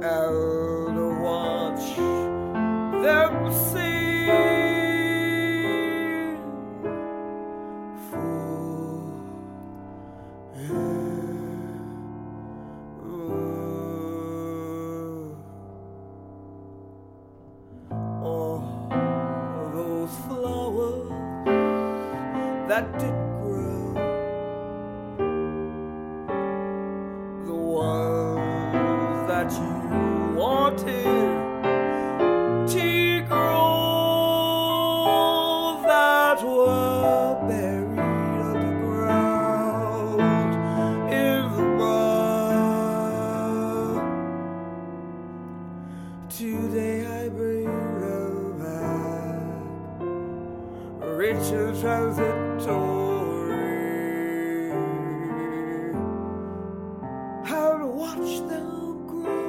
and watch them sing. Oh, those flowers that did grow, the ones that you wanted to grow, that were buried underground in the mud. Today I bring them back, rich and transitory. How to watch them grow.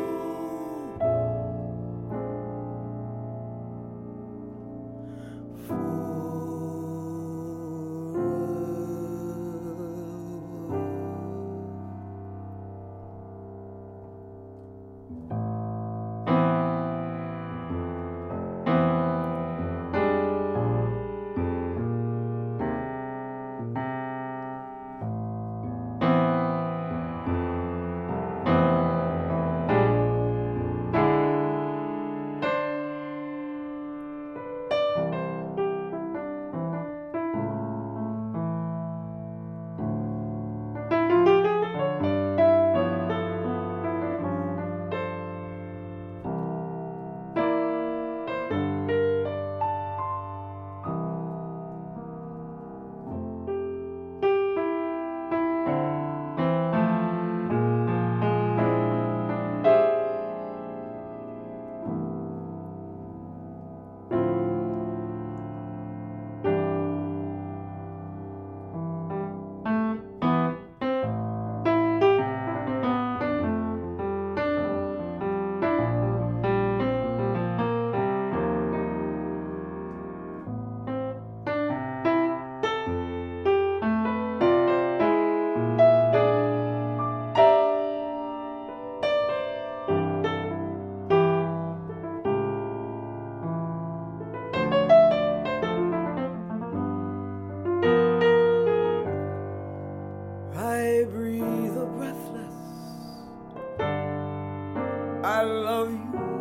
I breathe a breathless, I love you.